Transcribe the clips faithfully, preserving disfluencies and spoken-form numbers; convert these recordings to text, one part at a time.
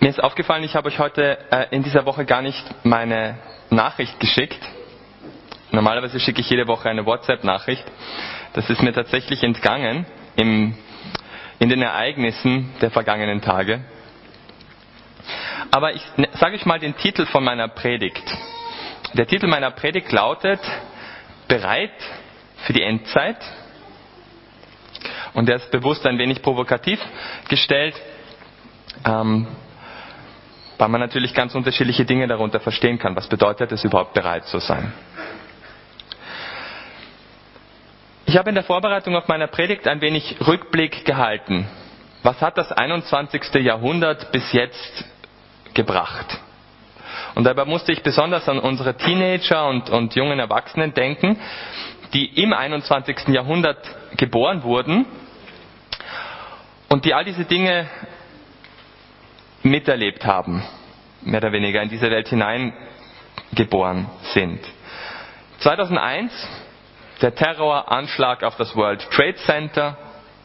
Mir ist aufgefallen, ich habe euch heute äh, in dieser Woche gar nicht meine Nachricht geschickt. Normalerweise schicke ich jede Woche eine WhatsApp-Nachricht. Das ist mir tatsächlich entgangen im, in den Ereignissen der vergangenen Tage. Aber ich ne, sage euch mal den Titel von meiner Predigt. Der Titel meiner Predigt lautet Bereit für die Endzeit. Und der ist bewusst ein wenig provokativ gestellt, ähm, weil man natürlich ganz unterschiedliche Dinge darunter verstehen kann. Was bedeutet es überhaupt, bereit zu sein? Ich habe in der Vorbereitung auf meiner Predigt ein wenig Rückblick gehalten. Was hat das einundzwanzigste Jahrhundert bis jetzt gebracht? Und dabei musste ich besonders an unsere Teenager und, und jungen Erwachsenen denken, die im einundzwanzigsten Jahrhundert geboren wurden und die all diese Dinge miterlebt haben, mehr oder weniger in diese Welt hineingeboren sind. zweitausendeins, der Terroranschlag auf das World Trade Center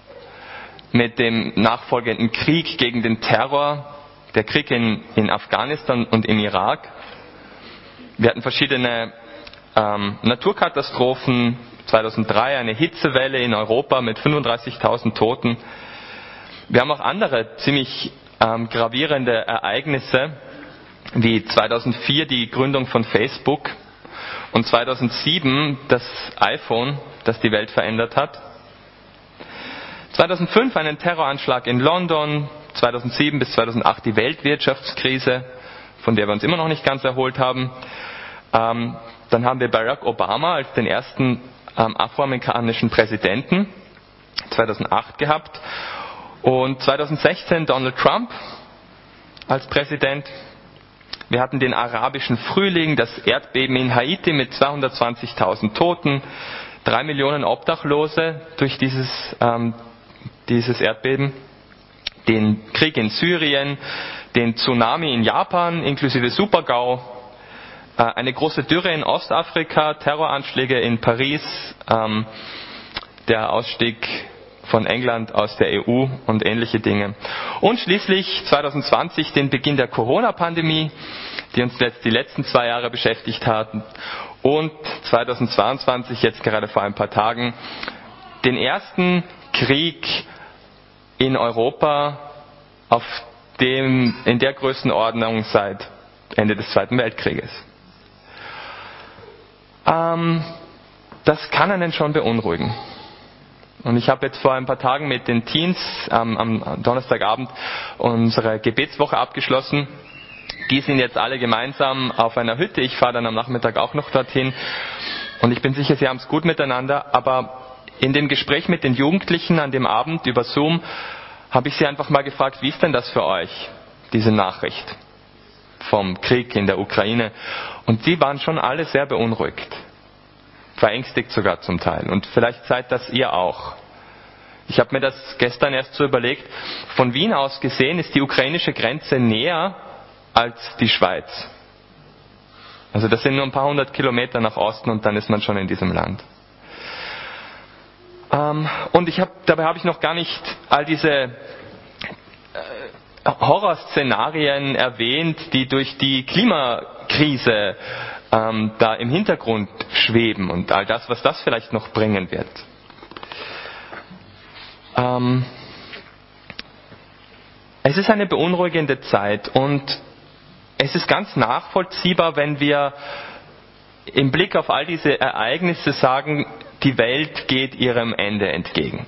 mit dem nachfolgenden Krieg gegen den Terror, der Krieg in, in Afghanistan und im Irak. Wir hatten verschiedene ähm, Naturkatastrophen, zweitausenddrei eine Hitzewelle in Europa mit fünfunddreißigtausend Toten. Wir haben auch andere ziemlich ähm, gravierende Ereignisse, wie zweitausendvier die Gründung von Facebook und zweitausendsieben das iPhone, das die Welt verändert hat. zweitausendfünf einen Terroranschlag in London, zweitausendsieben bis zweitausendacht die Weltwirtschaftskrise, von der wir uns immer noch nicht ganz erholt haben. Ähm, dann haben wir Barack Obama als den ersten ähm, afroamerikanischen Präsidenten zweitausendacht gehabt und zweitausendsechzehn Donald Trump als Präsident. Wir hatten den arabischen Frühling, das Erdbeben in Haiti mit zweihundertzwanzigtausend Toten, drei Millionen Obdachlose durch dieses, ähm, dieses Erdbeben, den Krieg in Syrien, den Tsunami in Japan inklusive Supergau, äh, eine große Dürre in Ostafrika, Terroranschläge in Paris, ähm, der Ausstieg von England aus der E U und ähnliche Dinge. Und schließlich zweitausendzwanzig den Beginn der Corona-Pandemie, die uns jetzt die letzten zwei Jahre beschäftigt hat. Und zweitausendzweiundzwanzig, jetzt gerade vor ein paar Tagen, den ersten Krieg in Europa auf dem, in der Größenordnung seit Ende des Zweiten Weltkrieges. Ähm, das kann einen schon beunruhigen. Und ich habe jetzt vor ein paar Tagen mit den Teens ähm, am Donnerstagabend unsere Gebetswoche abgeschlossen. Die sind jetzt alle gemeinsam auf einer Hütte. Ich fahre dann am Nachmittag auch noch dorthin. Und ich bin sicher, sie haben es gut miteinander. Aber in dem Gespräch mit den Jugendlichen an dem Abend über Zoom habe ich sie einfach mal gefragt, wie ist denn das für euch, diese Nachricht vom Krieg in der Ukraine? Und sie waren schon alle sehr beunruhigt. Verängstigt sogar zum Teil. Und vielleicht seid das ihr auch. Ich habe mir das gestern erst so überlegt. Von Wien aus gesehen ist die ukrainische Grenze näher als die Schweiz. Also das sind nur ein paar hundert Kilometer nach Osten und dann ist man schon in diesem Land. Ähm, und ich hab, dabei habe ich noch gar nicht all diese äh, Horrorszenarien erwähnt, die durch die Klimakrise ähm, da im Hintergrund schweben und all das, was das vielleicht noch bringen wird. Ähm, es ist eine beunruhigende Zeit und es ist ganz nachvollziehbar, wenn wir im Blick auf all diese Ereignisse sagen, die Welt geht ihrem Ende entgegen.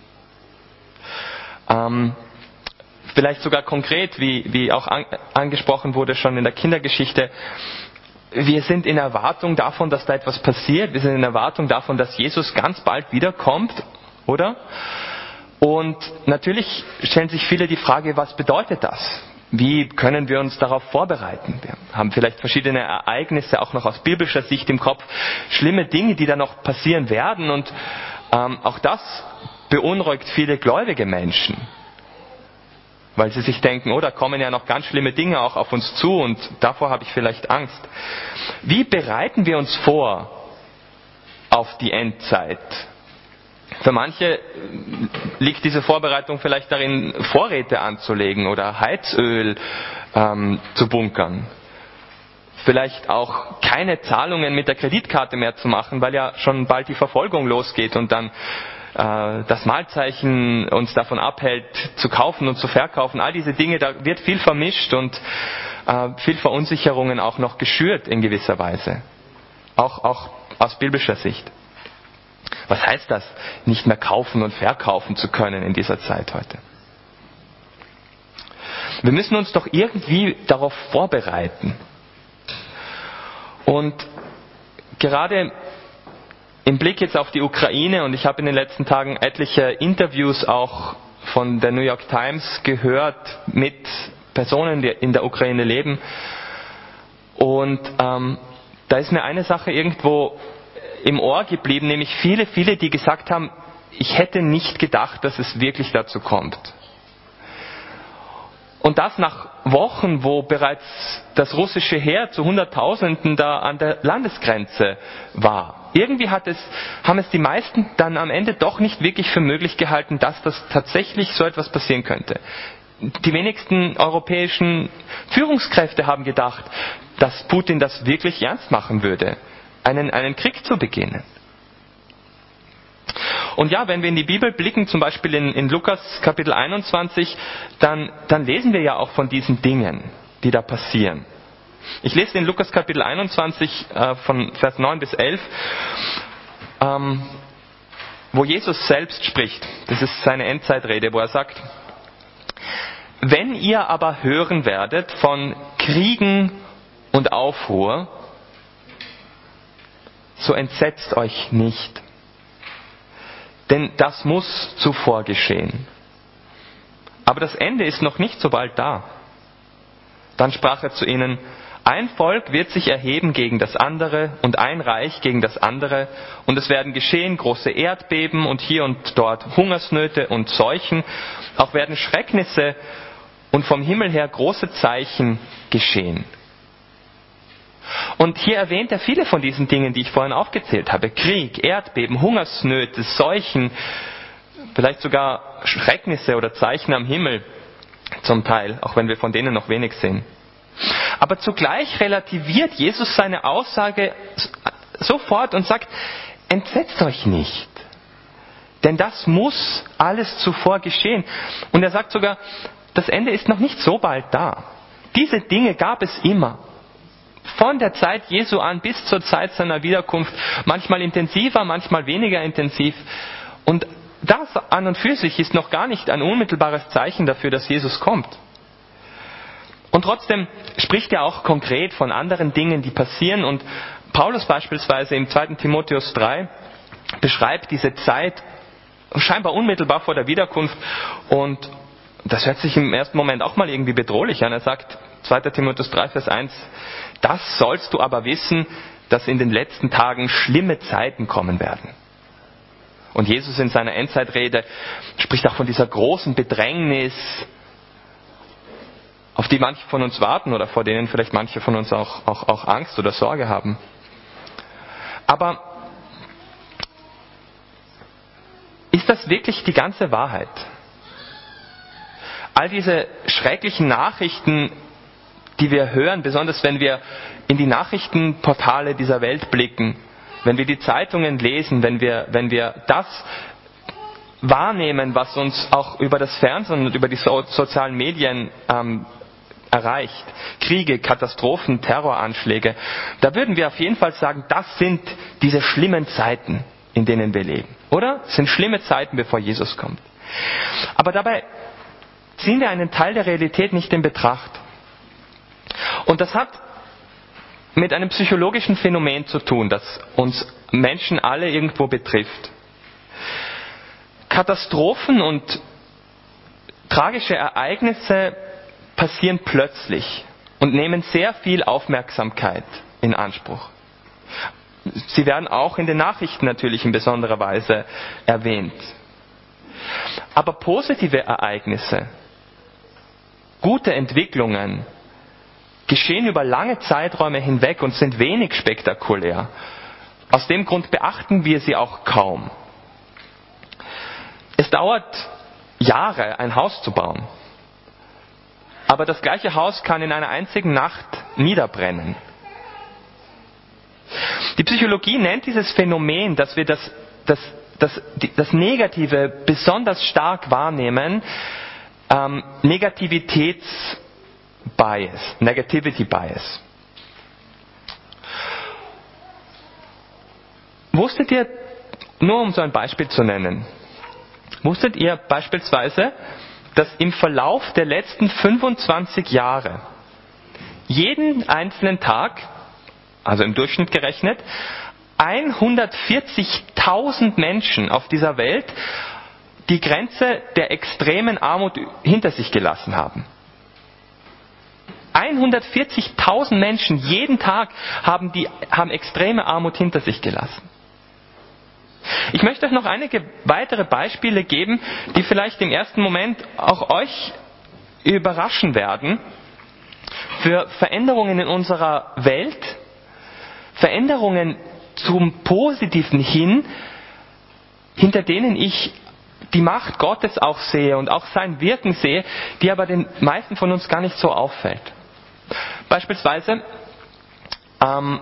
Ähm, vielleicht sogar konkret, wie, wie auch an, angesprochen wurde schon in der Kindergeschichte, wir sind in Erwartung davon, dass da etwas passiert. Wir sind in Erwartung davon, dass Jesus ganz bald wiederkommt, oder? Und natürlich stellen sich viele die Frage, was bedeutet das? Wie können wir uns darauf vorbereiten? Wir haben vielleicht verschiedene Ereignisse auch noch aus biblischer Sicht im Kopf, schlimme Dinge, die da noch passieren werden. Und ähm, auch das beunruhigt viele gläubige Menschen. Weil sie sich denken, oh, da kommen ja noch ganz schlimme Dinge auch auf uns zu und davor habe ich vielleicht Angst. Wie bereiten wir uns vor auf die Endzeit? Für manche liegt diese Vorbereitung vielleicht darin, Vorräte anzulegen oder Heizöl ähm, zu bunkern. Vielleicht auch keine Zahlungen mit der Kreditkarte mehr zu machen, weil ja schon bald die Verfolgung losgeht und dann äh, das Malzeichen uns davon abhält, zu kaufen und zu verkaufen. All diese Dinge, da wird viel vermischt und äh, viel Verunsicherungen auch noch geschürt in gewisser Weise. Auch, auch aus biblischer Sicht. Was heißt das, nicht mehr kaufen und verkaufen zu können in dieser Zeit heute? Wir müssen uns doch irgendwie darauf vorbereiten. Und gerade im Blick jetzt auf die Ukraine, und ich habe in den letzten Tagen etliche Interviews auch von der New York Times gehört mit Personen, die in der Ukraine leben. Und ähm, da ist mir eine Sache irgendwo im Ohr geblieben, nämlich viele, viele, die gesagt haben, ich hätte nicht gedacht, dass es wirklich dazu kommt. Und das nach Wochen, wo bereits das russische Heer zu Hunderttausenden da an der Landesgrenze war. Irgendwie hat es, haben es die meisten dann am Ende doch nicht wirklich für möglich gehalten, dass das tatsächlich so etwas passieren könnte. Die wenigsten europäischen Führungskräfte haben gedacht, dass Putin das wirklich ernst machen würde, einen, einen Krieg zu beginnen. Und ja, wenn wir in die Bibel blicken, zum Beispiel in, in Lukas Kapitel einundzwanzig, dann, dann lesen wir ja auch von diesen Dingen, die da passieren. Ich lese in Lukas Kapitel einundzwanzig äh, von Vers neun bis elf, ähm, wo Jesus selbst spricht. Das ist seine Endzeitrede, wo er sagt: Wenn ihr aber hören werdet von Kriegen und Aufruhr, so entsetzt euch nicht. Denn das muss zuvor geschehen. Aber das Ende ist noch nicht so bald da. Dann sprach er zu ihnen: Ein Volk wird sich erheben gegen das andere und ein Reich gegen das andere. Und es werden geschehen große Erdbeben und hier und dort Hungersnöte und Seuchen. Auch werden Schrecknisse und vom Himmel her große Zeichen geschehen. Und hier erwähnt er viele von diesen Dingen, die ich vorhin aufgezählt habe. Krieg, Erdbeben, Hungersnöte, Seuchen, vielleicht sogar Schrecknisse oder Zeichen am Himmel zum Teil, auch wenn wir von denen noch wenig sehen. Aber zugleich relativiert Jesus seine Aussage sofort und sagt: Entsetzt euch nicht. Denn das muss alles zuvor geschehen. Und er sagt sogar, das Ende ist noch nicht so bald da. Diese Dinge gab es immer. Von der Zeit Jesu an bis zur Zeit seiner Wiederkunft, manchmal intensiver, manchmal weniger intensiv. Und das an und für sich ist noch gar nicht ein unmittelbares Zeichen dafür, dass Jesus kommt. Und trotzdem spricht er auch konkret von anderen Dingen, die passieren. Und Paulus beispielsweise im zweiten Timotheus drei beschreibt diese Zeit scheinbar unmittelbar vor der Wiederkunft. Und das hört sich im ersten Moment auch mal irgendwie bedrohlich an. Er sagt, zweiter Timotheus drei, Vers eins, das sollst du aber wissen, dass in den letzten Tagen schlimme Zeiten kommen werden. Und Jesus in seiner Endzeitrede spricht auch von dieser großen Bedrängnis, auf die manche von uns warten oder vor denen vielleicht manche von uns auch, auch, auch Angst oder Sorge haben. Aber ist das wirklich die ganze Wahrheit? All diese schrecklichen Nachrichten, die wir hören, besonders wenn wir in die Nachrichtenportale dieser Welt blicken, wenn wir die Zeitungen lesen, wenn wir, wenn wir das wahrnehmen, was uns auch über das Fernsehen und über die so- sozialen Medien ähm, erreicht, Kriege, Katastrophen, Terroranschläge, da würden wir auf jeden Fall sagen, das sind diese schlimmen Zeiten, in denen wir leben. Oder? Es sind schlimme Zeiten, bevor Jesus kommt. Aber dabei ziehen wir einen Teil der Realität nicht in Betracht. Und das hat mit einem psychologischen Phänomen zu tun, das uns Menschen alle irgendwo betrifft. Katastrophen und tragische Ereignisse passieren plötzlich und nehmen sehr viel Aufmerksamkeit in Anspruch. Sie werden auch in den Nachrichten natürlich in besonderer Weise erwähnt. Aber positive Ereignisse, gute Entwicklungen, geschehen über lange Zeiträume hinweg und sind wenig spektakulär. Aus dem Grund beachten wir sie auch kaum. Es dauert Jahre, ein Haus zu bauen. Aber das gleiche Haus kann in einer einzigen Nacht niederbrennen. Die Psychologie nennt dieses Phänomen, dass wir das, das, das, das Negative besonders stark wahrnehmen, ähm, Negativitätsbias, Negativity Bias. Wusstet ihr, nur um so ein Beispiel zu nennen, wusstet ihr beispielsweise, dass im Verlauf der letzten fünfundzwanzig Jahre jeden einzelnen Tag, also im Durchschnitt gerechnet, hundertvierzigtausend Menschen auf dieser Welt die Grenze der extremen Armut hinter sich gelassen haben. hundertvierzigtausend Menschen jeden Tag haben, die, haben extreme Armut hinter sich gelassen. Ich möchte euch noch einige weitere Beispiele geben, die vielleicht im ersten Moment auch euch überraschen werden, für Veränderungen in unserer Welt, Veränderungen zum Positiven hin, hinter denen ich die Macht Gottes auch sehe und auch sein Wirken sehe, die aber den meisten von uns gar nicht so auffällt. Beispielsweise ähm,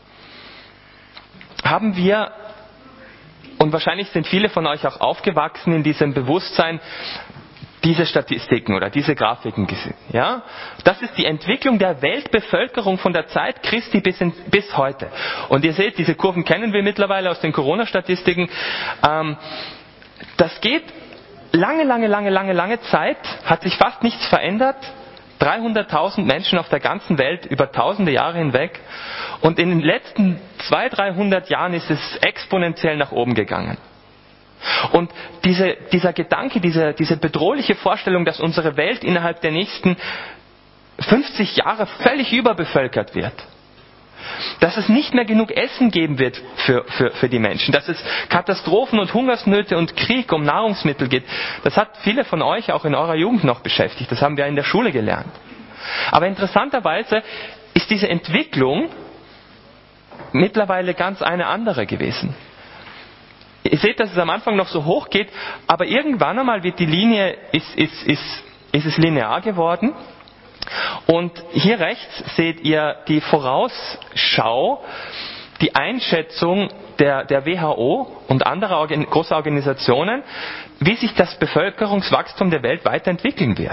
haben wir, und wahrscheinlich sind viele von euch auch aufgewachsen in diesem Bewusstsein, diese Statistiken oder diese Grafiken gesehen. Ja? Das ist die Entwicklung der Weltbevölkerung von der Zeit Christi bis, in, bis heute. Und ihr seht, diese Kurven kennen wir mittlerweile aus den Corona-Statistiken. Ähm, das geht lange, lange, lange, lange, lange Zeit, hat sich fast nichts verändert. dreihunderttausend Menschen auf der ganzen Welt über tausende Jahre hinweg. Und in den letzten zweihundert, dreihundert Jahren ist es exponentiell nach oben gegangen. Und diese, dieser Gedanke, diese, diese bedrohliche Vorstellung, dass unsere Welt innerhalb der nächsten fünfzig Jahre völlig überbevölkert wird, dass es nicht mehr genug Essen geben wird für, für, für die Menschen, dass es Katastrophen und Hungersnöte und Krieg um Nahrungsmittel gibt, das hat viele von euch auch in eurer Jugend noch beschäftigt. Das haben wir in der Schule gelernt. Aber interessanterweise ist diese Entwicklung mittlerweile ganz eine andere gewesen. Ihr seht, dass es am Anfang noch so hoch geht, aber irgendwann einmal wird die Linie, ist, ist, ist, ist es linear geworden. Und hier rechts seht ihr die Vorausschau, die Einschätzung der, der W H O und anderer Organ, großer Organisationen, wie sich das Bevölkerungswachstum der Welt weiterentwickeln wird.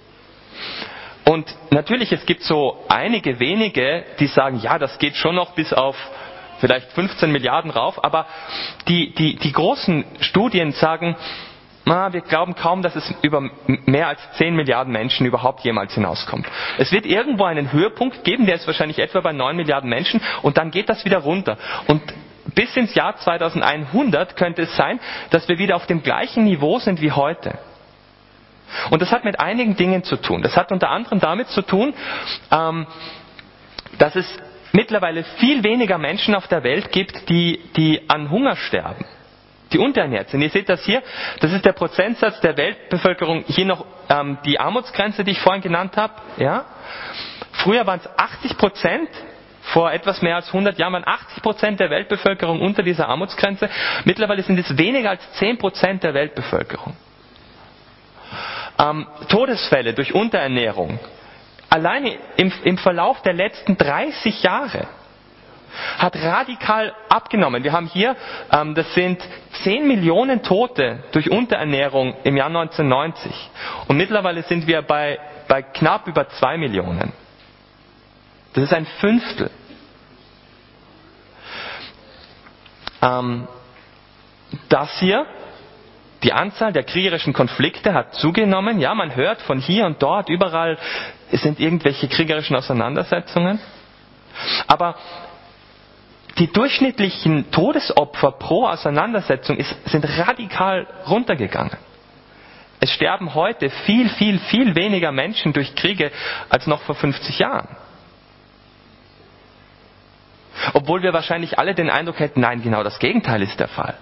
Und natürlich, es gibt so einige wenige, die sagen, ja, das geht schon noch bis auf vielleicht fünfzehn Milliarden rauf, aber die, die, die großen Studien sagen, na, wir glauben kaum, dass es über mehr als zehn Milliarden Menschen überhaupt jemals hinauskommt. Es wird irgendwo einen Höhepunkt geben, der ist wahrscheinlich etwa bei neun Milliarden Menschen, und dann geht das wieder runter. Und bis ins Jahr zweitausendeinhundert könnte es sein, dass wir wieder auf dem gleichen Niveau sind wie heute. Und das hat mit einigen Dingen zu tun. Das hat unter anderem damit zu tun, ähm, dass es mittlerweile viel weniger Menschen auf der Welt gibt, die, die an Hunger sterben, die unterernährt sind. Ihr seht das hier, das ist der Prozentsatz der Weltbevölkerung, hier noch ähm, die Armutsgrenze, die ich vorhin genannt habe. Ja? Früher waren es achtzig Prozent, vor etwas mehr als hundert Jahren waren achtzig Prozent der Weltbevölkerung unter dieser Armutsgrenze. Mittlerweile sind es weniger als zehn Prozent der Weltbevölkerung. Ähm, Todesfälle durch Unterernährung. Alleine im, im Verlauf der letzten dreißig Jahre hat radikal abgenommen. Wir haben hier, ähm, das sind zehn Millionen Tote durch Unterernährung im Jahr neunzehnhundertneunzig. Und mittlerweile sind wir bei, bei knapp über zwei Millionen. Das ist ein Fünftel. Ähm, das hier, die Anzahl der kriegerischen Konflikte hat zugenommen. Ja, man hört von hier und dort, überall sind irgendwelche kriegerischen Auseinandersetzungen. Aber die durchschnittlichen Todesopfer pro Auseinandersetzung ist, sind radikal runtergegangen. Es sterben heute viel, viel, viel weniger Menschen durch Kriege als noch vor fünfzig Jahren. Obwohl wir wahrscheinlich alle den Eindruck hätten, nein, genau das Gegenteil ist der Fall.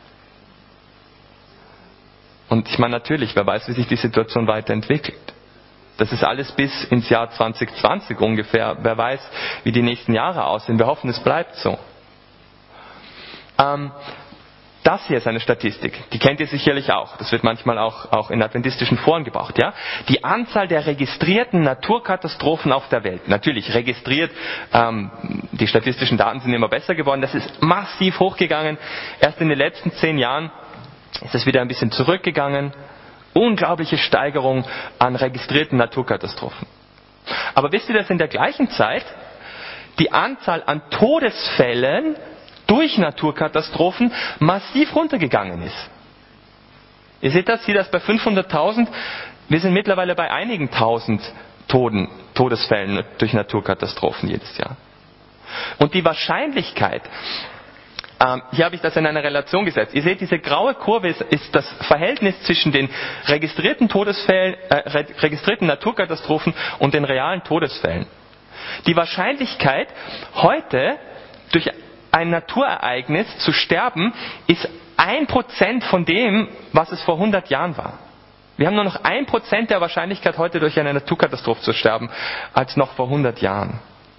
Und ich meine natürlich, wer weiß, wie sich die Situation weiterentwickelt. Das ist alles bis ins Jahr zwanzig zwanzig ungefähr. Wer weiß, wie die nächsten Jahre aussehen. Wir hoffen, es bleibt so. Ähm, Das hier ist eine Statistik, die kennt ihr sicherlich auch. Das wird manchmal auch, auch in adventistischen Foren gebraucht. Ja? Die Anzahl der registrierten Naturkatastrophen auf der Welt. Natürlich registriert, ähm, die statistischen Daten sind immer besser geworden. Das ist massiv hochgegangen. Erst in den letzten zehn Jahren ist es wieder ein bisschen zurückgegangen. Unglaubliche Steigerung an registrierten Naturkatastrophen. Aber wisst ihr, dass in der gleichen Zeit die Anzahl an Todesfällen durch Naturkatastrophen massiv runtergegangen ist? Ihr seht das, hier das bei fünfhunderttausend. Wir sind mittlerweile bei einigen tausend Toten, Todesfällen durch Naturkatastrophen jedes Jahr. Und die Wahrscheinlichkeit, ähm, hier habe ich das in eine Relation gesetzt. Ihr seht, diese graue Kurve ist, ist das Verhältnis zwischen den registrierten Todesfällen, äh, registrierten Naturkatastrophen und den realen Todesfällen. Die Wahrscheinlichkeit, heute durch ein Naturereignis zu sterben, ist ein Prozent von dem, was es vor hundert Jahren war. Wir haben nur noch ein Prozent der Wahrscheinlichkeit, heute durch eine Naturkatastrophe zu sterben, als noch vor hundert Jahren.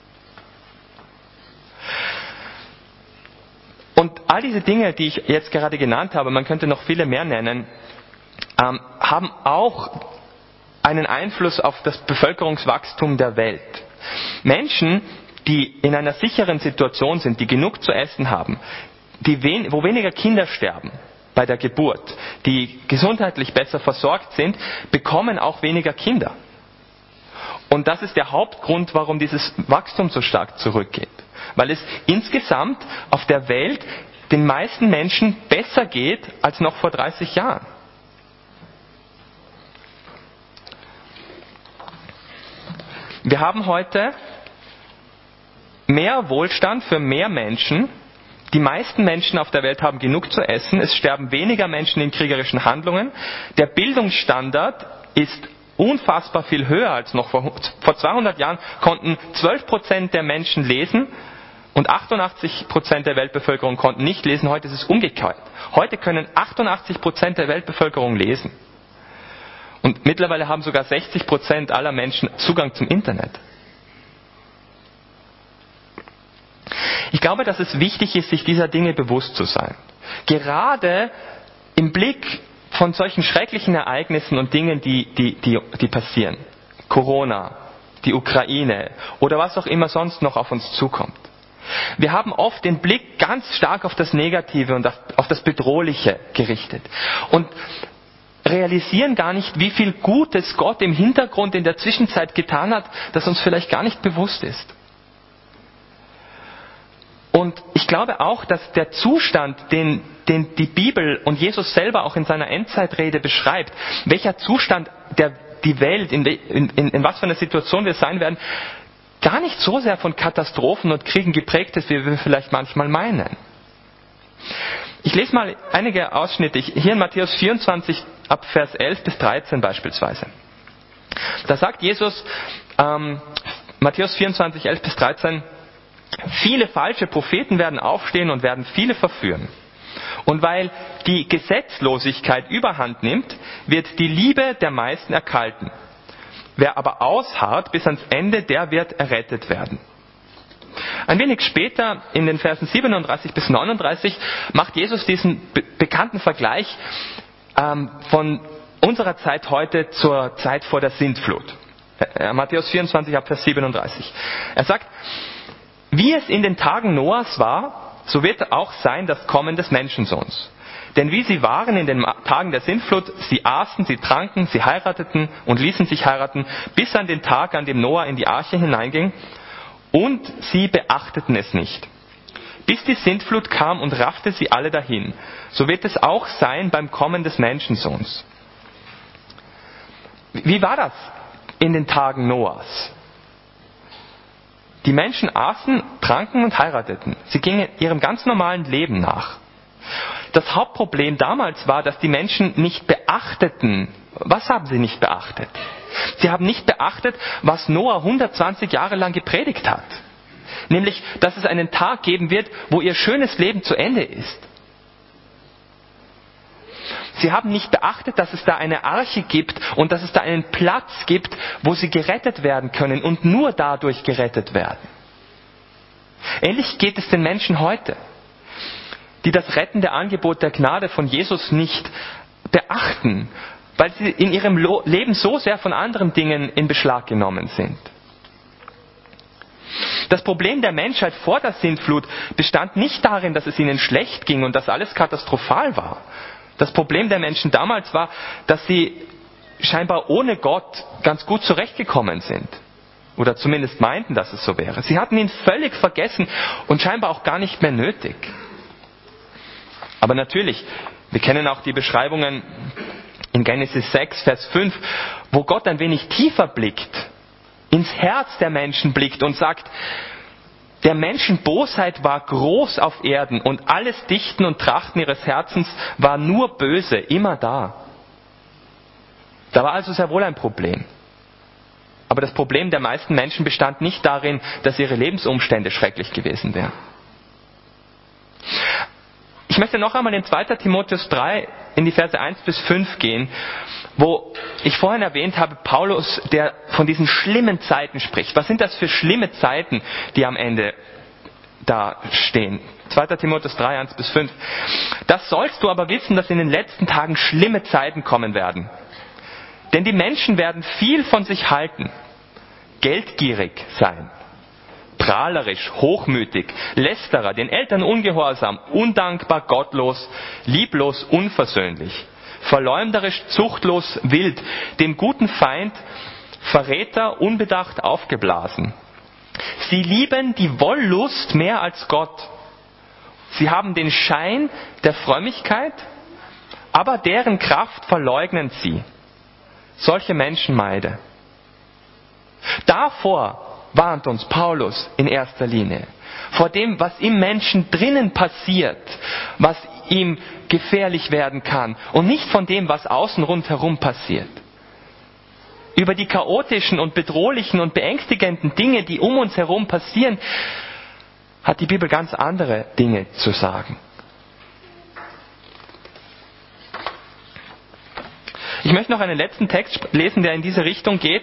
Und all diese Dinge, die ich jetzt gerade genannt habe, man könnte noch viele mehr nennen, ähm, haben auch einen Einfluss auf das Bevölkerungswachstum der Welt. Menschen, die in einer sicheren Situation sind, die genug zu essen haben, die wen, wo weniger Kinder sterben bei der Geburt, die gesundheitlich besser versorgt sind, bekommen auch weniger Kinder. Und das ist der Hauptgrund, warum dieses Wachstum so stark zurückgeht. Weil es insgesamt auf der Welt den meisten Menschen besser geht als noch vor dreißig Jahren. Wir haben heute mehr Wohlstand für mehr Menschen. Die meisten Menschen auf der Welt haben genug zu essen. Es sterben weniger Menschen in kriegerischen Handlungen. Der Bildungsstandard ist unfassbar viel höher als noch vor, vor zweihundert Jahren. Konnten zwölf Prozent der Menschen lesen und achtundachtzig Prozent der Weltbevölkerung konnten nicht lesen. Heute ist es umgekehrt. Heute können achtundachtzig Prozent der Weltbevölkerung lesen. Und mittlerweile haben sogar sechzig Prozent aller Menschen Zugang zum Internet. Ich glaube, dass es wichtig ist, sich dieser Dinge bewusst zu sein. Gerade im Blick von solchen schrecklichen Ereignissen und Dingen, die, die, die, die passieren. Corona, die Ukraine oder was auch immer sonst noch auf uns zukommt. Wir haben oft den Blick ganz stark auf das Negative und auf, auf das Bedrohliche gerichtet. Und realisieren gar nicht, wie viel Gutes Gott im Hintergrund in der Zwischenzeit getan hat, das uns vielleicht gar nicht bewusst ist. Und ich glaube auch, dass der Zustand, den, den die Bibel und Jesus selber auch in seiner Endzeitrede beschreibt, welcher Zustand der, die Welt, in, in, in, in was für einer Situation wir sein werden, gar nicht so sehr von Katastrophen und Kriegen geprägt ist, wie wir vielleicht manchmal meinen. Ich lese mal einige Ausschnitte, hier in Matthäus vierundzwanzig, ab Vers elf bis dreizehn beispielsweise. Da sagt Jesus, ähm, Matthäus vierundzwanzig, elf bis dreizehn, viele falsche Propheten werden aufstehen und werden viele verführen. Und weil die Gesetzlosigkeit überhand nimmt, wird die Liebe der meisten erkalten. Wer aber ausharrt bis ans Ende, der wird errettet werden. Ein wenig später, in den Versen siebenunddreißig bis neununddreißig, macht Jesus diesen be- bekannten Vergleich ähm, von unserer Zeit heute zur Zeit vor der Sintflut. Äh, Matthäus vierundzwanzig, ab Vers siebenunddreißig. Er sagt, wie es in den Tagen Noahs war, so wird auch sein das Kommen des Menschensohns. Denn wie sie waren in den Tagen der Sintflut, sie aßen, sie tranken, sie heirateten und ließen sich heiraten, bis an den Tag, an dem Noah in die Arche hineinging, und sie beachteten es nicht. Bis die Sintflut kam und raffte sie alle dahin. So wird es auch sein beim Kommen des Menschensohns. Wie war das in den Tagen Noahs? Die Menschen aßen, tranken und heirateten. Sie gingen ihrem ganz normalen Leben nach. Das Hauptproblem damals war, dass die Menschen nicht beachteten. Was haben sie nicht beachtet? Sie haben nicht beachtet, was Noah hundertzwanzig Jahre lang gepredigt hat. Nämlich, dass es einen Tag geben wird, wo ihr schönes Leben zu Ende ist. Sie haben nicht beachtet, dass es da eine Arche gibt und dass es da einen Platz gibt, wo sie gerettet werden können und nur dadurch gerettet werden. Ähnlich geht es den Menschen heute. die das rettende Angebot der Gnade von Jesus nicht beachten, weil sie in ihrem Leben so sehr von anderen Dingen in Beschlag genommen sind. Das Problem der Menschheit vor der Sintflut bestand nicht darin, dass es ihnen schlecht ging und dass alles katastrophal war. Das Problem der Menschen damals war, dass sie scheinbar ohne Gott ganz gut zurechtgekommen sind. Oder zumindest meinten, dass es so wäre. Sie hatten ihn völlig vergessen und scheinbar auch gar nicht mehr nötig. Aber natürlich, wir kennen auch die Beschreibungen in Genesis sechs, Vers fünf, wo Gott ein wenig tiefer blickt, ins Herz der Menschen blickt und sagt, der Menschen Bosheit war groß auf Erden und alles Dichten und Trachten ihres Herzens war nur böse, immer da. Da war also sehr wohl ein Problem. Aber das Problem der meisten Menschen bestand nicht darin, dass ihre Lebensumstände schrecklich gewesen wären. Ich möchte noch einmal in zweiter Timotheus drei in die Verse eins bis fünf gehen, wo ich vorhin erwähnt habe, Paulus, der von diesen schlimmen Zeiten spricht. Was sind das für schlimme Zeiten, die am Ende da stehen? zweiter Timotheus drei, eins bis fünf. Das sollst du aber wissen, dass in den letzten Tagen schlimme Zeiten kommen werden. Denn die Menschen werden viel von sich halten, geldgierig sein, prahlerisch, hochmütig, Lästerer, den Eltern ungehorsam, undankbar, gottlos, lieblos, unversöhnlich, verleumderisch, zuchtlos, wild, dem guten Feind, Verräter, unbedacht, aufgeblasen. Sie lieben die Wollust mehr als Gott. Sie haben den Schein der Frömmigkeit, aber deren Kraft verleugnen sie. Solche Menschen meide. Davor warnt uns Paulus in erster Linie. Vor dem, was im Menschen drinnen passiert, was ihm gefährlich werden kann und nicht von dem, was außen rundherum passiert. Über die chaotischen und bedrohlichen und beängstigenden Dinge, die um uns herum passieren, hat die Bibel ganz andere Dinge zu sagen. Ich möchte noch einen letzten Text lesen, der in diese Richtung geht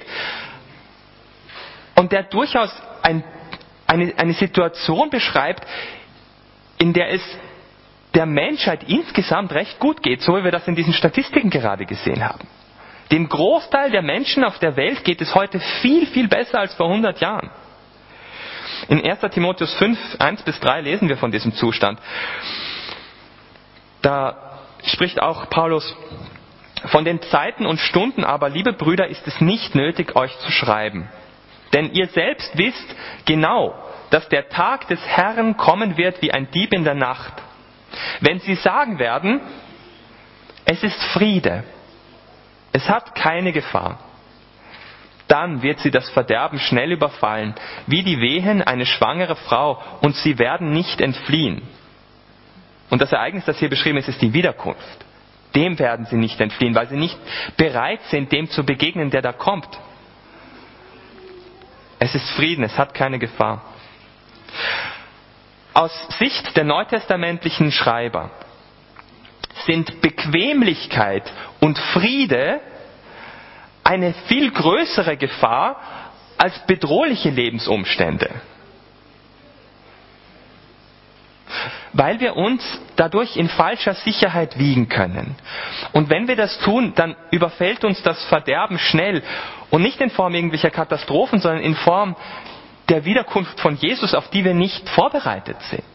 und der durchaus ein, eine, eine Situation beschreibt, in der es der Menschheit insgesamt recht gut geht, so wie wir das in diesen Statistiken gerade gesehen haben. Dem Großteil der Menschen auf der Welt geht es heute viel, viel besser als vor hundert Jahren. In erster Timotheus fünf, eins bis drei lesen wir von diesem Zustand. Da spricht auch Paulus: Von den Zeiten und Stunden aber, liebe Brüder, ist es nicht nötig, euch zu schreiben. Denn ihr selbst wisst genau, dass der Tag des Herrn kommen wird wie ein Dieb in der Nacht. Wenn sie sagen werden, es ist Friede, es hat keine Gefahr, dann wird sie das Verderben schnell überfallen, wie die Wehen eine schwangere Frau, und sie werden nicht entfliehen. Und das Ereignis, das hier beschrieben ist, ist die Wiederkunft. Dem werden sie nicht entfliehen, weil sie nicht bereit sind, dem zu begegnen, der da kommt. Es ist Frieden, es hat keine Gefahr. Aus Sicht der neutestamentlichen Schreiber sind Bequemlichkeit und Friede eine viel größere Gefahr als bedrohliche Lebensumstände. Weil wir uns dadurch in falscher Sicherheit wiegen können. Und wenn wir das tun, dann überfällt uns das Verderben schnell. Und nicht in Form irgendwelcher Katastrophen, sondern in Form der Wiederkunft von Jesus, auf die wir nicht vorbereitet sind.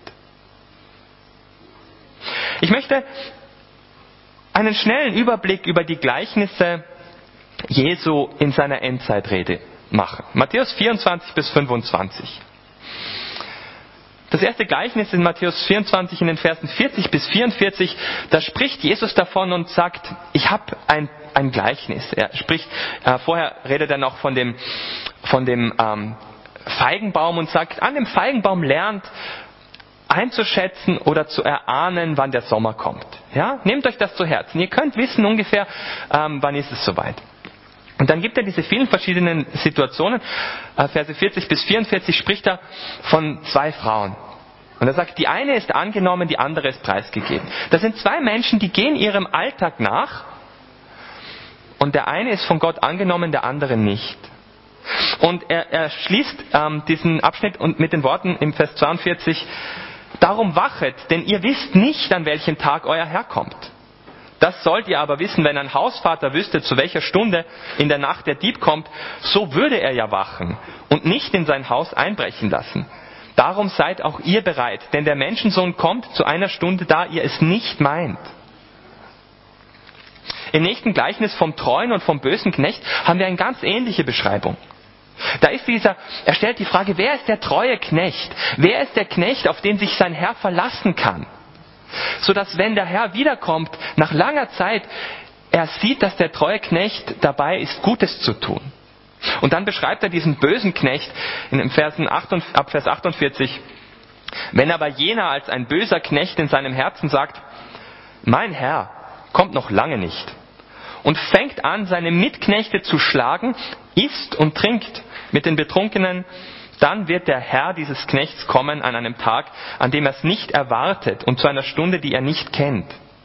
Ich möchte einen schnellen Überblick über die Gleichnisse Jesu in seiner Endzeitrede machen. Matthäus vierundzwanzig bis fünfundzwanzig. Das erste Gleichnis in Matthäus vierundzwanzig in den Versen vierzig bis vierundvierzig, da spricht Jesus davon und sagt, ich habe ein, ein Gleichnis. Er spricht, äh, vorher redet er noch von dem, von dem ähm, Feigenbaum und sagt, an dem Feigenbaum lernt einzuschätzen oder zu erahnen, wann der Sommer kommt. Ja? Nehmt euch das zu Herzen. Ihr könnt wissen ungefähr, ähm, wann ist es soweit. Und dann gibt er diese vielen verschiedenen Situationen. Verse vierzig bis vierundvierzig spricht er von zwei Frauen. Und er sagt, die eine ist angenommen, die andere ist preisgegeben. Das sind zwei Menschen, die gehen ihrem Alltag nach. Und der eine ist von Gott angenommen, der andere nicht. Und er, er schließt ähm, diesen Abschnitt und mit den Worten im Vers zweiundvierzig, Darum wachet, denn ihr wisst nicht, an welchem Tag euer Herr kommt. Das sollt ihr aber wissen, wenn ein Hausvater wüsste, zu welcher Stunde in der Nacht der Dieb kommt, so würde er ja wachen und nicht in sein Haus einbrechen lassen. Darum seid auch ihr bereit, denn der Menschensohn kommt zu einer Stunde, da ihr es nicht meint. Im nächsten Gleichnis vom treuen und vom bösen Knecht haben wir eine ganz ähnliche Beschreibung. Da ist dieser, er stellt die Frage, wer ist der treue Knecht? Wer ist der Knecht, auf den sich sein Herr verlassen kann? Sodass, wenn der Herr wiederkommt, nach langer Zeit, er sieht, dass der treue Knecht dabei ist, Gutes zu tun. Und dann beschreibt er diesen bösen Knecht in den Versen acht, ab Vers achtundvierzig. Wenn aber jener als ein böser Knecht in seinem Herzen sagt, mein Herr kommt noch lange nicht, und fängt an, seine Mitknechte zu schlagen, isst und trinkt mit den Betrunkenen, dann wird der Herr dieses Knechts kommen an einem Tag, an dem er es nicht erwartet und zu einer Stunde, die er nicht kennt.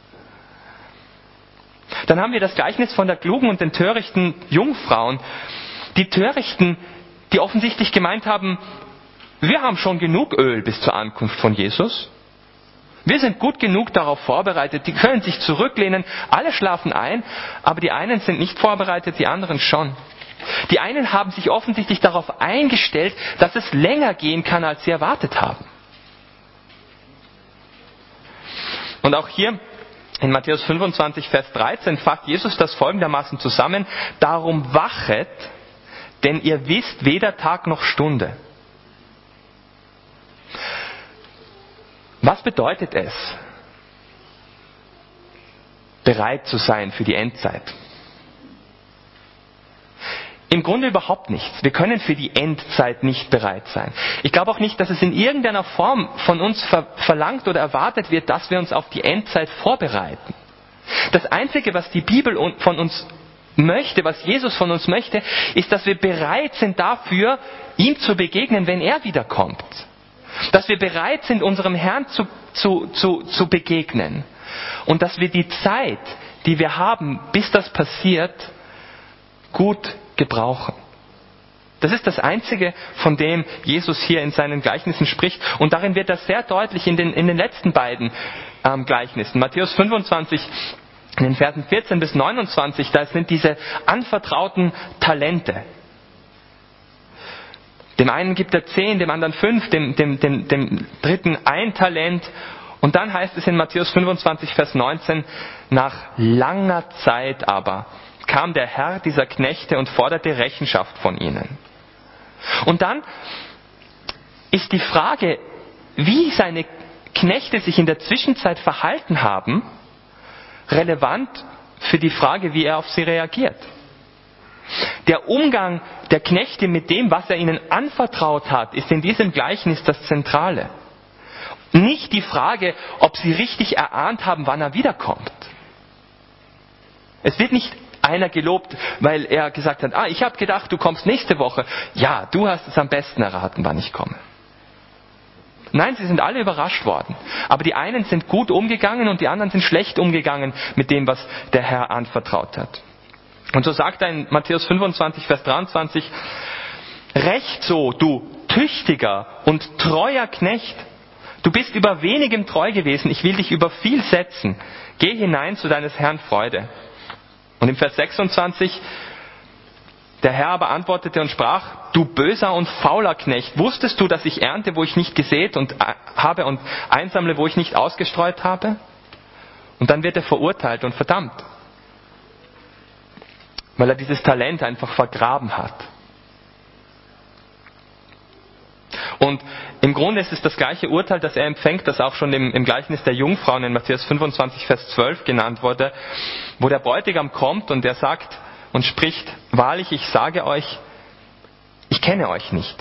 Dann haben wir das Gleichnis von der klugen und den törichten Jungfrauen. Die Törichten, die offensichtlich gemeint haben, wir haben schon genug Öl bis zur Ankunft von Jesus. Wir sind gut genug darauf vorbereitet, die können sich zurücklehnen, alle schlafen ein, aber die einen sind nicht vorbereitet, die anderen schon. Die einen haben sich offensichtlich darauf eingestellt, dass es länger gehen kann, als sie erwartet haben. Und auch hier in Matthäus fünfundzwanzig, Vers dreizehn fasst Jesus das folgendermaßen zusammen: Darum wachet, denn ihr wisst weder Tag noch Stunde. Was bedeutet es, bereit zu sein für die Endzeit? Im Grunde überhaupt nichts. Wir können für die Endzeit nicht bereit sein. Ich glaube auch nicht, dass es in irgendeiner Form von uns ver- verlangt oder erwartet wird, dass wir uns auf die Endzeit vorbereiten. Das Einzige, was die Bibel von uns möchte, was Jesus von uns möchte, ist, dass wir bereit sind dafür, ihm zu begegnen, wenn er wiederkommt. Dass wir bereit sind, unserem Herrn zu, zu, zu, zu begegnen. Und dass wir die Zeit, die wir haben, bis das passiert, gut gebrauchen. Das ist das Einzige, von dem Jesus hier in seinen Gleichnissen spricht. Und darin wird das sehr deutlich in den, in den letzten beiden ähm, Gleichnissen. Matthäus fünfundzwanzig, in den Versen vierzehn bis neunundzwanzig, da sind diese anvertrauten Talente. Dem einen gibt er zehn, dem anderen fünf, dem, dem, dem, dem dritten ein Talent. Und dann heißt es in Matthäus fünfundzwanzig, Vers neunzehn, nach langer Zeit aber kam der Herr dieser Knechte und forderte Rechenschaft von ihnen. Und dann ist die Frage, wie seine Knechte sich in der Zwischenzeit verhalten haben, relevant für die Frage, wie er auf sie reagiert. Der Umgang der Knechte mit dem, was er ihnen anvertraut hat, ist in diesem Gleichnis das Zentrale. Nicht die Frage, ob sie richtig erahnt haben, wann er wiederkommt. Es wird nicht einer gelobt, weil er gesagt hat, ah, ich habe gedacht, du kommst nächste Woche. Ja, du hast es am besten erraten, wann ich komme. Nein, sie sind alle überrascht worden. Aber die einen sind gut umgegangen und die anderen sind schlecht umgegangen mit dem, was der Herr anvertraut hat. Und so sagt er in Matthäus fünfundzwanzig, Vers dreiundzwanzig, recht so, du tüchtiger und treuer Knecht. Du bist über wenigem treu gewesen, ich will dich über viel setzen. Geh hinein zu deines Herrn Freude. Und im Vers sechsundzwanzig, der Herr aber antwortete und sprach, du böser und fauler Knecht, wusstest du, dass ich ernte, wo ich nicht gesät und habe und einsammle, wo ich nicht ausgestreut habe? Und dann wird er verurteilt und verdammt, weil er dieses Talent einfach vergraben hat. Und im Grunde ist es das gleiche Urteil, das er empfängt, das auch schon im, im Gleichnis der Jungfrauen in Matthäus fünfundzwanzig, Vers zwölf genannt wurde, wo der Bräutigam kommt und er sagt und spricht, wahrlich, ich sage euch, ich kenne euch nicht.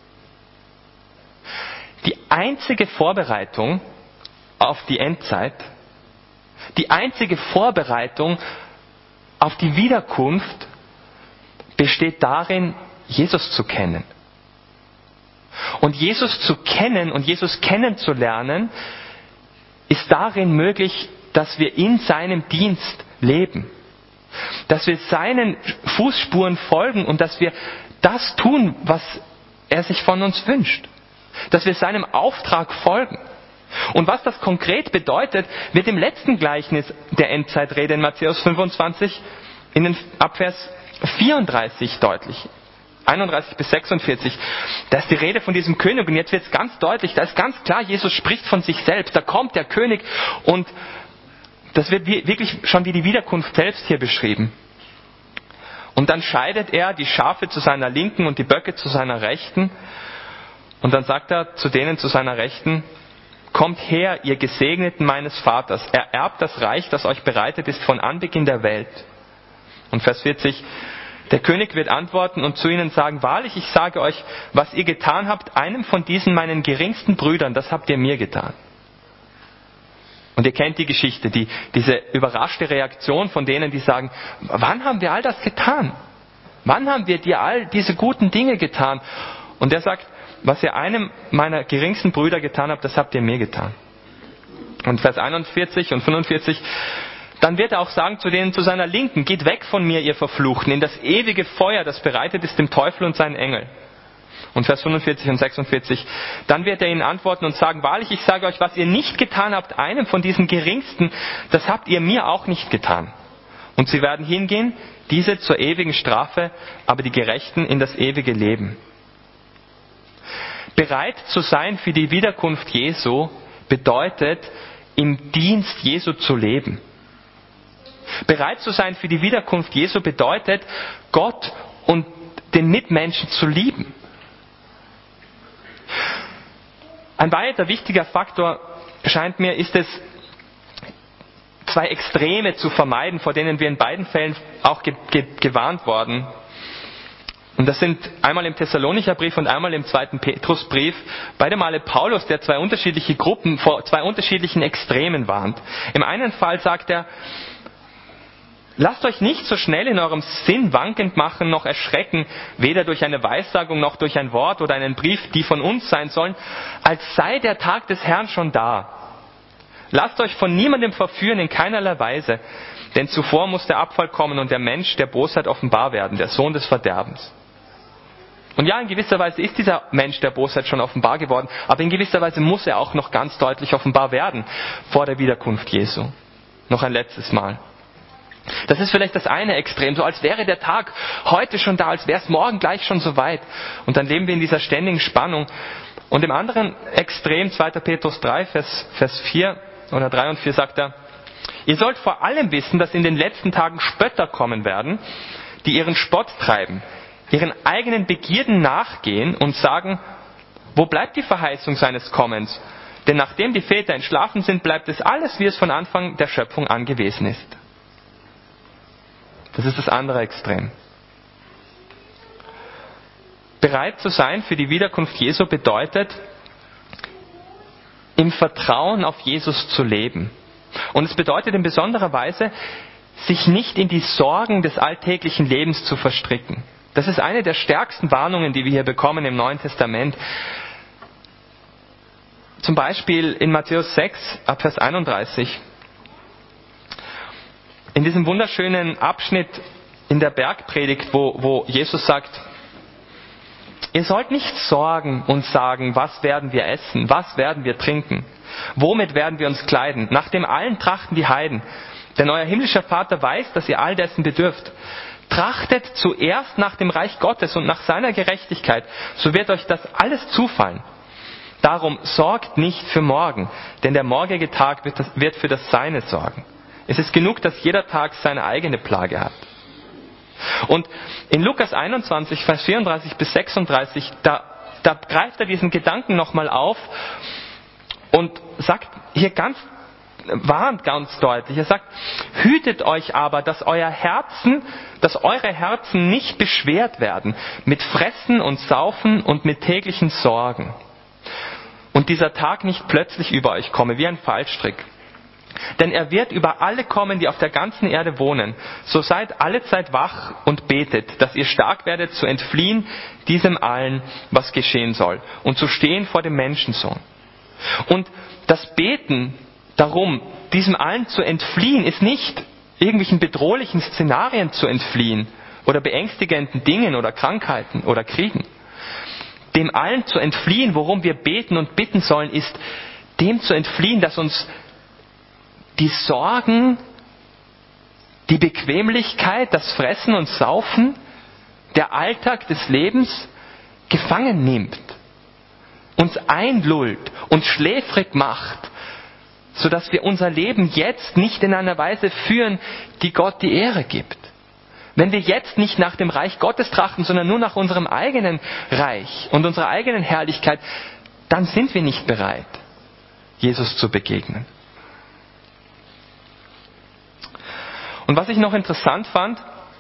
Die einzige Vorbereitung auf die Endzeit, die einzige Vorbereitung auf die Wiederkunft besteht darin, Jesus zu kennen. Und Jesus zu kennen und Jesus kennenzulernen, ist darin möglich, dass wir in seinem Dienst leben. Dass wir seinen Fußspuren folgen und dass wir das tun, was er sich von uns wünscht. Dass wir seinem Auftrag folgen. Und was das konkret bedeutet, wird im letzten Gleichnis der Endzeitrede in Matthäus fünfundzwanzig in den Abvers vierunddreißig deutlich. einunddreißig bis sechsundvierzig. Da ist die Rede von diesem König und jetzt wird es ganz deutlich, da ist ganz klar, Jesus spricht von sich selbst. Da kommt der König und das wird wirklich schon wie die Wiederkunft selbst hier beschrieben. Und dann scheidet er die Schafe zu seiner Linken und die Böcke zu seiner Rechten. Und dann sagt er zu denen zu seiner Rechten: Kommt her, ihr Gesegneten meines Vaters, ererbt das Reich, das euch bereitet ist von Anbeginn der Welt. Und Vers vierzig: Der König wird antworten und zu ihnen sagen: Wahrlich, ich sage euch, was ihr getan habt, einem von diesen meinen geringsten Brüdern, das habt ihr mir getan. Und ihr kennt die Geschichte, die, diese überraschte Reaktion von denen, die sagen: Wann haben wir all das getan? Wann haben wir dir all diese guten Dinge getan? Und er sagt: Was ihr einem meiner geringsten Brüder getan habt, das habt ihr mir getan. Und Vers einundvierzig und fünfundvierzig: Dann wird er auch sagen zu denen zu seiner Linken: Geht weg von mir, ihr Verfluchten, in das ewige Feuer, das bereitet ist dem Teufel und seinen Engeln. Und Vers fünfundvierzig und sechsundvierzig: Dann wird er ihnen antworten und sagen: Wahrlich, ich sage euch, was ihr nicht getan habt, einem von diesen Geringsten, das habt ihr mir auch nicht getan. Und sie werden hingehen, diese zur ewigen Strafe, aber die Gerechten in das ewige Leben. Bereit zu sein für die Wiederkunft Jesu bedeutet, im Dienst Jesu zu leben. Bereit zu sein für die Wiederkunft Jesu bedeutet, Gott und den Mitmenschen zu lieben. Ein weiterer wichtiger Faktor, scheint mir, ist es, zwei Extreme zu vermeiden, vor denen wir in beiden Fällen auch ge- ge- gewarnt worden. Und das sind einmal im Thessalonicher Brief und einmal im zweiten Petrusbrief. Beide Male Paulus, der zwei unterschiedliche Gruppen vor zwei unterschiedlichen Extremen warnt. Im einen Fall sagt er: Lasst euch nicht so schnell in eurem Sinn wankend machen, noch erschrecken, weder durch eine Weissagung noch durch ein Wort oder einen Brief, die von uns sein sollen, als sei der Tag des Herrn schon da. Lasst euch von niemandem verführen in keinerlei Weise, denn zuvor muss der Abfall kommen und der Mensch der Bosheit offenbar werden, der Sohn des Verderbens. Und ja, in gewisser Weise ist dieser Mensch der Bosheit schon offenbar geworden, aber in gewisser Weise muss er auch noch ganz deutlich offenbar werden vor der Wiederkunft Jesu. Noch ein letztes Mal. Das ist vielleicht das eine Extrem, so als wäre der Tag heute schon da, als wäre es morgen gleich schon so weit. Und dann leben wir in dieser ständigen Spannung. Und im anderen Extrem, zweiter Petrus drei, Vers, Vers vier oder drei und vier sagt er: Ihr sollt vor allem wissen, dass in den letzten Tagen Spötter kommen werden, die ihren Spott treiben, ihren eigenen Begierden nachgehen und sagen: Wo bleibt die Verheißung seines Kommens? Denn nachdem die Väter entschlafen sind, bleibt es alles, wie es von Anfang der Schöpfung an gewesen ist. Das ist das andere Extrem. Bereit zu sein für die Wiederkunft Jesu bedeutet, im Vertrauen auf Jesus zu leben. Und es bedeutet in besonderer Weise, sich nicht in die Sorgen des alltäglichen Lebens zu verstricken. Das ist eine der stärksten Warnungen, die wir hier bekommen im Neuen Testament. Zum Beispiel in Matthäus sechs, ab Vers einunddreißig. In diesem wunderschönen Abschnitt in der Bergpredigt, wo, wo Jesus sagt: Ihr sollt nicht sorgen und sagen, was werden wir essen, was werden wir trinken, womit werden wir uns kleiden, nach dem allen trachten die Heiden. Denn euer himmlischer Vater weiß, dass ihr all dessen bedürft. Trachtet zuerst nach dem Reich Gottes und nach seiner Gerechtigkeit, so wird euch das alles zufallen. Darum sorgt nicht für morgen, denn der morgige Tag wird, das, wird für das Seine sorgen. Es ist genug, dass jeder Tag seine eigene Plage hat. Und in Lukas einundzwanzig, Vers vierunddreißig bis sechsunddreißig, da, da greift er diesen Gedanken nochmal auf und sagt hier ganz, warnt ganz deutlich. Er sagt: Hütet euch aber, dass euer Herzen, dass eure Herzen nicht beschwert werden mit Fressen und Saufen und mit täglichen Sorgen. Und dieser Tag nicht plötzlich über euch komme, wie ein Fallstrick. Denn er wird über alle kommen, die auf der ganzen Erde wohnen. So seid alle Zeit wach und betet, dass ihr stark werdet zu entfliehen diesem allen, was geschehen soll, und zu stehen vor dem Menschensohn. Und das Beten darum, diesem allen zu entfliehen, ist nicht irgendwelchen bedrohlichen Szenarien zu entfliehen oder beängstigenden Dingen oder Krankheiten oder Kriegen. Dem allen zu entfliehen, worum wir beten und bitten sollen, ist dem zu entfliehen, dass uns die Sorgen, die Bequemlichkeit, das Fressen und Saufen, der Alltag des Lebens gefangen nimmt, uns einlullt, uns schläfrig macht, sodass wir unser Leben jetzt nicht in einer Weise führen, die Gott die Ehre gibt. Wenn wir jetzt nicht nach dem Reich Gottes trachten, sondern nur nach unserem eigenen Reich und unserer eigenen Herrlichkeit, dann sind wir nicht bereit, Jesus zu begegnen. Und was ich noch interessant fand,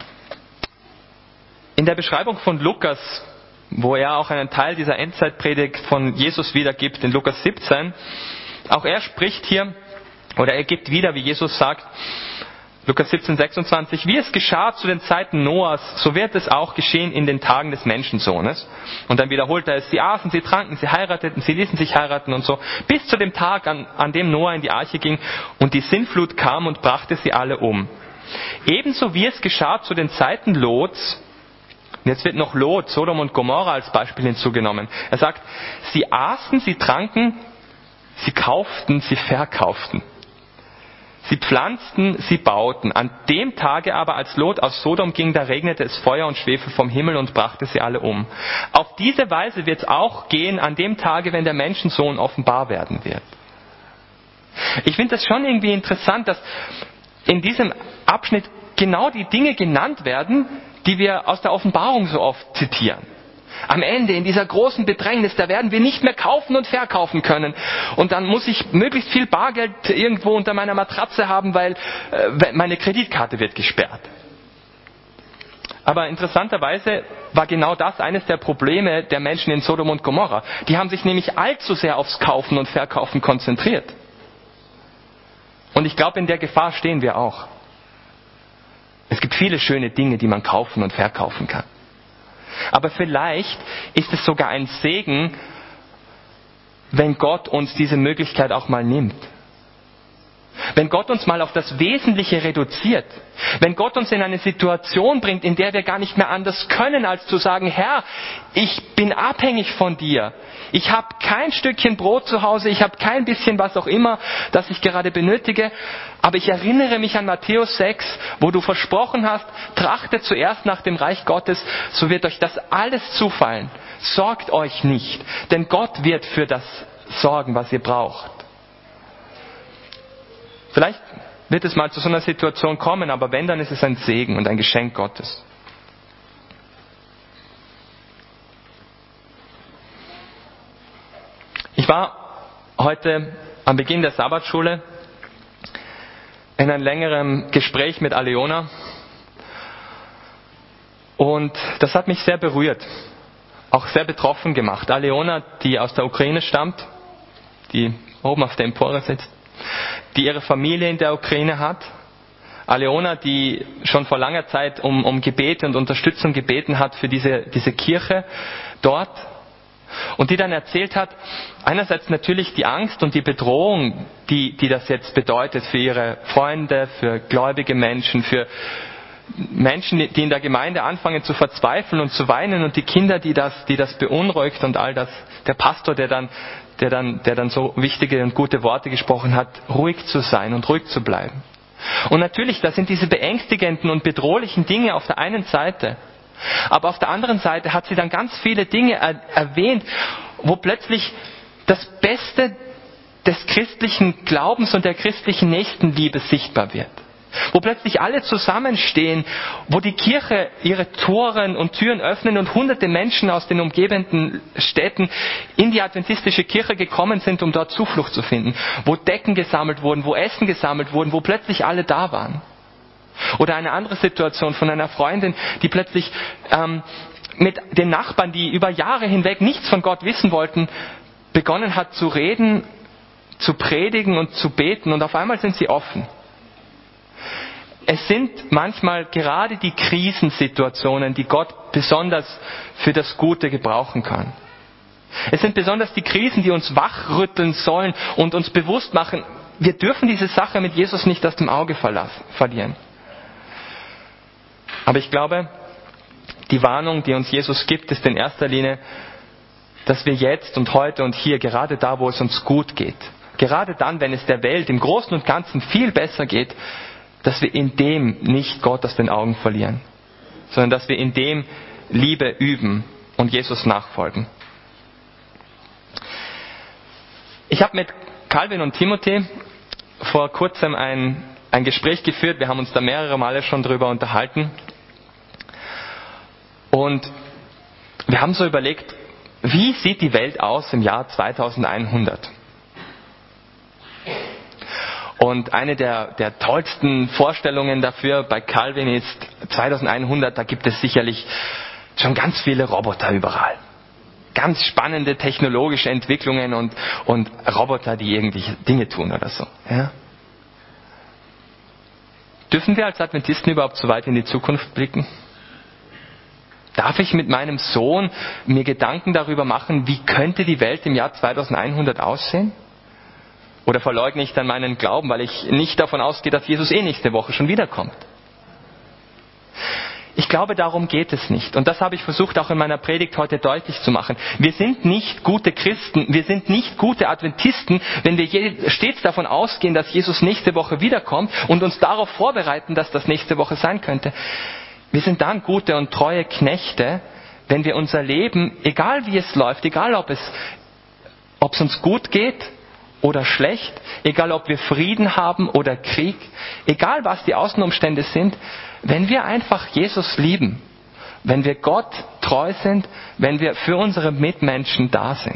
in der Beschreibung von Lukas, wo er auch einen Teil dieser Endzeitpredigt von Jesus wiedergibt, in Lukas siebzehn, auch er spricht hier, oder er gibt wieder, wie Jesus sagt, Lukas siebzehn, sechsundzwanzig, wie es geschah zu den Zeiten Noahs, so wird es auch geschehen in den Tagen des Menschensohnes. Und dann wiederholt er es, sie aßen, sie tranken, sie heirateten, sie ließen sich heiraten und so, bis zu dem Tag, an, an dem Noah in die Arche ging und die Sintflut kam und brachte sie alle um. Ebenso wie es geschah zu den Zeiten Lots. Und jetzt wird noch Lot, Sodom und Gomorra als Beispiel hinzugenommen. Er sagt, sie aßen, sie tranken, sie kauften, sie verkauften. Sie pflanzten, sie bauten. An dem Tage aber, als Lot aus Sodom ging, da regnete es Feuer und Schwefel vom Himmel und brachte sie alle um. Auf diese Weise wird es auch gehen an dem Tage, wenn der Menschensohn offenbar werden wird. Ich finde das schon irgendwie interessant, dass in diesem Abschnitt genau die Dinge genannt werden, die wir aus der Offenbarung so oft zitieren. Am Ende, in dieser großen Bedrängnis, da werden wir nicht mehr kaufen und verkaufen können. Und dann muss ich möglichst viel Bargeld irgendwo unter meiner Matratze haben, weil äh, meine Kreditkarte wird gesperrt. Aber interessanterweise war genau das eines der Probleme der Menschen in Sodom und Gomorra. Die haben sich nämlich allzu sehr aufs Kaufen und Verkaufen konzentriert. Und ich glaube, in der Gefahr stehen wir auch. Es gibt viele schöne Dinge, die man kaufen und verkaufen kann. Aber vielleicht ist es sogar ein Segen, wenn Gott uns diese Möglichkeit auch mal nimmt. Wenn Gott uns mal auf das Wesentliche reduziert. Wenn Gott uns in eine Situation bringt, in der wir gar nicht mehr anders können, als zu sagen, Herr, ich bin abhängig von dir. Ich habe kein Stückchen Brot zu Hause, ich habe kein bisschen was auch immer, das ich gerade benötige. Aber ich erinnere mich an Matthäus sechs, wo du versprochen hast, trachtet zuerst nach dem Reich Gottes, so wird euch das alles zufallen. Sorgt euch nicht, denn Gott wird für das sorgen, was ihr braucht. Vielleicht wird es mal zu so einer Situation kommen, aber wenn, dann ist es ein Segen und ein Geschenk Gottes. Ich war heute am Beginn der Sabbatschule in einem längeren Gespräch mit Aleona und das hat mich sehr berührt, auch sehr betroffen gemacht. Aleona, die aus der Ukraine stammt, die oben auf der Empore sitzt, die ihre Familie in der Ukraine hat. Aleona, die schon vor langer Zeit um, um Gebete und Unterstützung gebeten hat für diese, diese Kirche dort. Und die dann erzählt hat, einerseits natürlich die Angst und die Bedrohung, die, die das jetzt bedeutet für ihre Freunde, für gläubige Menschen, für Menschen, die in der Gemeinde anfangen zu verzweifeln und zu weinen und die Kinder, die das, die das beunruhigt und all das. Der Pastor, der dann, der dann, der dann so wichtige und gute Worte gesprochen hat, ruhig zu sein und ruhig zu bleiben. Und natürlich, das sind diese beängstigenden und bedrohlichen Dinge auf der einen Seite. Aber auf der anderen Seite hat sie dann ganz viele Dinge er- erwähnt, wo plötzlich das Beste des christlichen Glaubens und der christlichen Nächstenliebe sichtbar wird. Wo plötzlich alle zusammenstehen, wo die Kirche ihre Toren und Türen öffnen und hunderte Menschen aus den umgebenden Städten in die adventistische Kirche gekommen sind, um dort Zuflucht zu finden. Wo Decken gesammelt wurden, wo Essen gesammelt wurden, wo plötzlich alle da waren. Oder eine andere Situation von einer Freundin, die plötzlich ähm, mit den Nachbarn, die über Jahre hinweg nichts von Gott wissen wollten, begonnen hat zu reden, zu predigen und zu beten und auf einmal sind sie offen. Es sind manchmal gerade die Krisensituationen, die Gott besonders für das Gute gebrauchen kann. Es sind besonders die Krisen, die uns wachrütteln sollen und uns bewusst machen, wir dürfen diese Sache mit Jesus nicht aus dem Auge verlassen, verlieren. Aber ich glaube, die Warnung, die uns Jesus gibt, ist in erster Linie, dass wir jetzt und heute und hier, gerade da, wo es uns gut geht, gerade dann, wenn es der Welt im Großen und Ganzen viel besser geht, dass wir in dem nicht Gott aus den Augen verlieren, sondern dass wir in dem Liebe üben und Jesus nachfolgen. Ich habe mit Calvin und Timothy vor kurzem ein, ein Gespräch geführt. Wir haben uns da mehrere Male schon drüber unterhalten. Und wir haben so überlegt, wie sieht die Welt aus im Jahr zweitausendeinhundert? Und eine der, der tollsten Vorstellungen dafür bei Calvin ist, zweitausendeinhundert, da gibt es sicherlich schon ganz viele Roboter überall. Ganz spannende technologische Entwicklungen und, und Roboter, die irgendwelche Dinge tun oder so. Ja? Dürfen wir als Adventisten überhaupt so weit in die Zukunft blicken? Darf ich mit meinem Sohn mir Gedanken darüber machen, wie könnte die Welt im Jahr zweitausendeinhundert aussehen? Oder verleugne ich dann meinen Glauben, weil ich nicht davon ausgehe, dass Jesus eh nächste Woche schon wiederkommt? Ich glaube, darum geht es nicht. Und das habe ich versucht auch in meiner Predigt heute deutlich zu machen. Wir sind nicht gute Christen, wir sind nicht gute Adventisten, wenn wir stets davon ausgehen, dass Jesus nächste Woche wiederkommt und uns darauf vorbereiten, dass das nächste Woche sein könnte. Wir sind dann gute und treue Knechte, wenn wir unser Leben, egal wie es läuft, egal ob es, ob es uns gut geht oder schlecht, egal ob wir Frieden haben oder Krieg, egal was die Außenumstände sind, wenn wir einfach Jesus lieben, wenn wir Gott treu sind, wenn wir für unsere Mitmenschen da sind.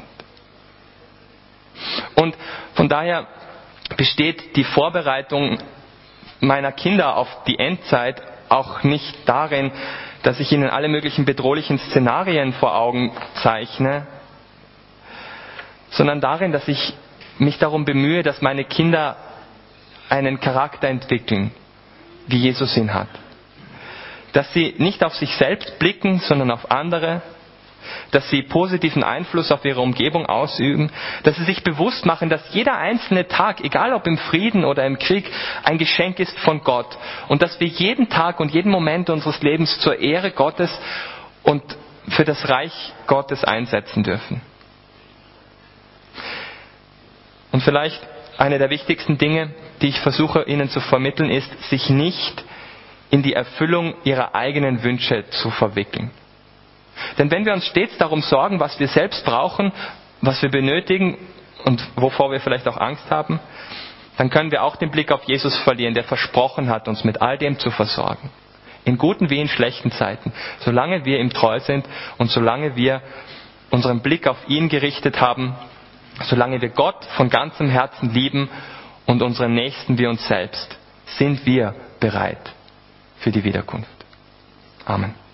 Und von daher besteht die Vorbereitung meiner Kinder auf die Endzeit auch nicht darin, dass ich ihnen alle möglichen bedrohlichen Szenarien vor Augen zeichne, sondern darin, dass ich mich darum bemühe, dass meine Kinder einen Charakter entwickeln, wie Jesus ihn hat. Dass sie nicht auf sich selbst blicken, sondern auf andere. Dass sie positiven Einfluss auf ihre Umgebung ausüben. Dass sie sich bewusst machen, dass jeder einzelne Tag, egal ob im Frieden oder im Krieg, ein Geschenk ist von Gott. Und dass wir jeden Tag und jeden Moment unseres Lebens zur Ehre Gottes und für das Reich Gottes einsetzen dürfen. Und vielleicht eine der wichtigsten Dinge, die ich versuche Ihnen zu vermitteln, ist, sich nicht in die Erfüllung ihrer eigenen Wünsche zu verwickeln. Denn wenn wir uns stets darum sorgen, was wir selbst brauchen, was wir benötigen und wovor wir vielleicht auch Angst haben, dann können wir auch den Blick auf Jesus verlieren, der versprochen hat, uns mit all dem zu versorgen. In guten wie in schlechten Zeiten. Solange wir ihm treu sind und solange wir unseren Blick auf ihn gerichtet haben, solange wir Gott von ganzem Herzen lieben und unseren Nächsten wie uns selbst, sind wir bereit für die Wiederkunft. Amen.